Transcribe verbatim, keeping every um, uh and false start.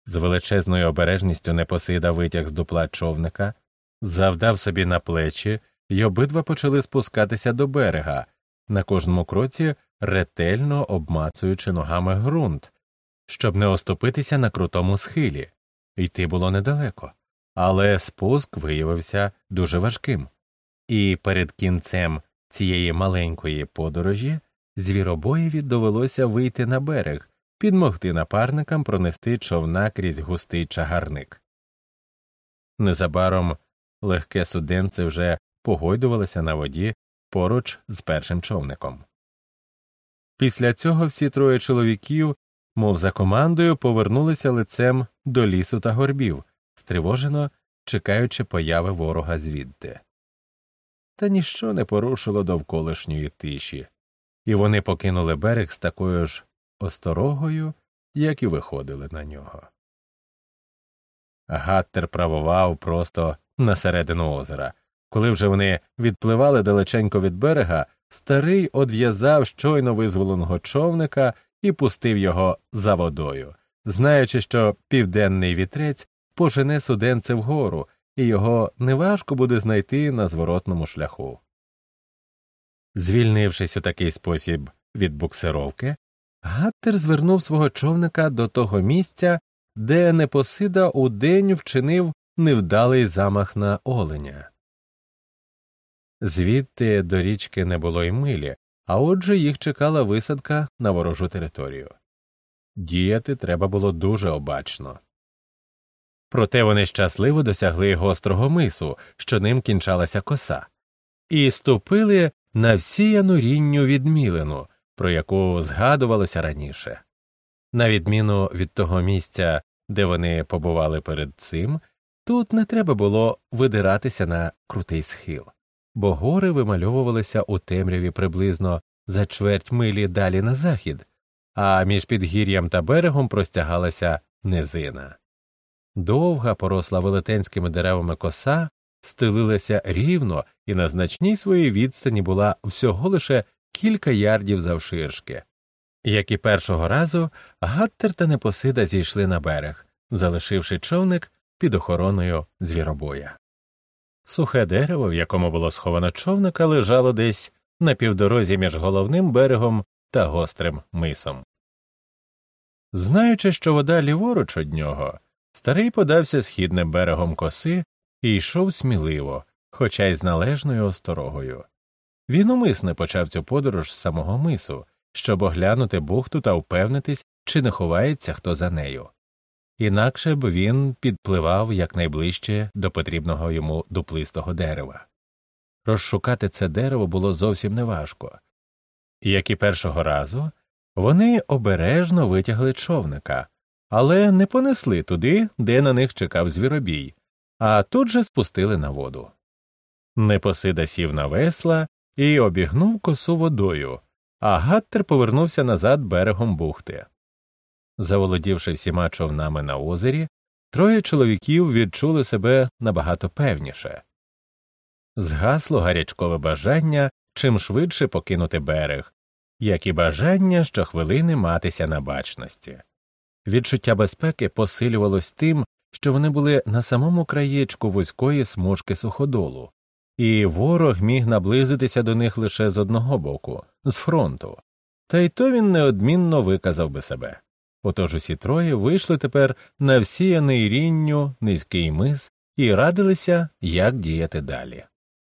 З величезною обережністю Непосида витяг з дупла човника, завдав собі на плечі, й обидва почали спускатися до берега, на кожному кроці ретельно обмацуючи ногами ґрунт, щоб не оступитися на крутому схилі. Йти було недалеко, але спуск виявився дуже важким. І перед кінцем цієї маленької подорожі звіробоєві довелося вийти на берег, підмогти напарникам пронести човна крізь густий чагарник. Незабаром легке суденце вже погойдувалося на воді поруч з першим човником. Після цього всі троє чоловіків, мов за командою, повернулися лицем до лісу та горбів, стривожено чекаючи появи ворога звідти. Та ніщо не порушило довколишньої тиші, і вони покинули берег з такою ж осторогою, як і виходили на нього. Гаттер правував просто на середину озера. Коли вже вони відпливали далеченько від берега, старий одв'язав щойно визволеного човника і пустив його за водою, знаючи, що південний вітрець пожене суденце вгору, і його неважко буде знайти на зворотному шляху. Звільнившись у такий спосіб від буксировки, Гаттер звернув свого човника до того місця, де Непосида удень вчинив невдалий замах на оленя. Звідти до річки не було й милі, а отже їх чекала висадка на ворожу територію. Діяти треба було дуже обачно. Проте вони щасливо досягли гострого мису, що ним кінчалася коса, і ступили на всіяну рінню відмілину, про яку згадувалося раніше. На відміну від того місця, де вони побували перед цим, тут не треба було видиратися на крутий схил, бо гори вимальовувалися у темряві приблизно за чверть милі далі на захід, а між підгір'ям та берегом простягалася низина. Довга, поросла велетенськими деревами коса стелилася рівно і на значній своїй відстані була всього лише кілька ярдів завширшки. Як і першого разу, Гаттер та Непосида зійшли на берег, залишивши човник під охороною звіробоя. Сухе дерево, в якому було сховано човника, лежало десь на півдорозі між головним берегом та гострим мисом. Знаючи, що вода ліворуч од нього, старий подався східним берегом коси і йшов сміливо, хоча й з належною осторогою. Він умисне почав цю подорож з самого мису, щоб оглянути бухту та впевнитись, чи не ховається хто за нею. Інакше б він підпливав якнайближче до потрібного йому дуплистого дерева. Розшукати це дерево було зовсім неважко. Як і першого разу, вони обережно витягли човника, але не понесли туди, де на них чекав звіробій, а тут же спустили на воду. Непосида сів на весла і обігнув косу водою, а Гаттер повернувся назад берегом бухти. Заволодівши всіма човнами на озері, троє чоловіків відчули себе набагато певніше. Згасло гарячкове бажання чим швидше покинути берег, як і бажання щохвилини матися на бачності. Відчуття безпеки посилювалось тим, що вони були на самому краєчку вузької смужки суходолу, і ворог міг наблизитися до них лише з одного боку – з фронту, та й то він неодмінно виказав би себе. Отож усі троє вийшли тепер на всіяний рінню низький мис і радилися, як діяти далі.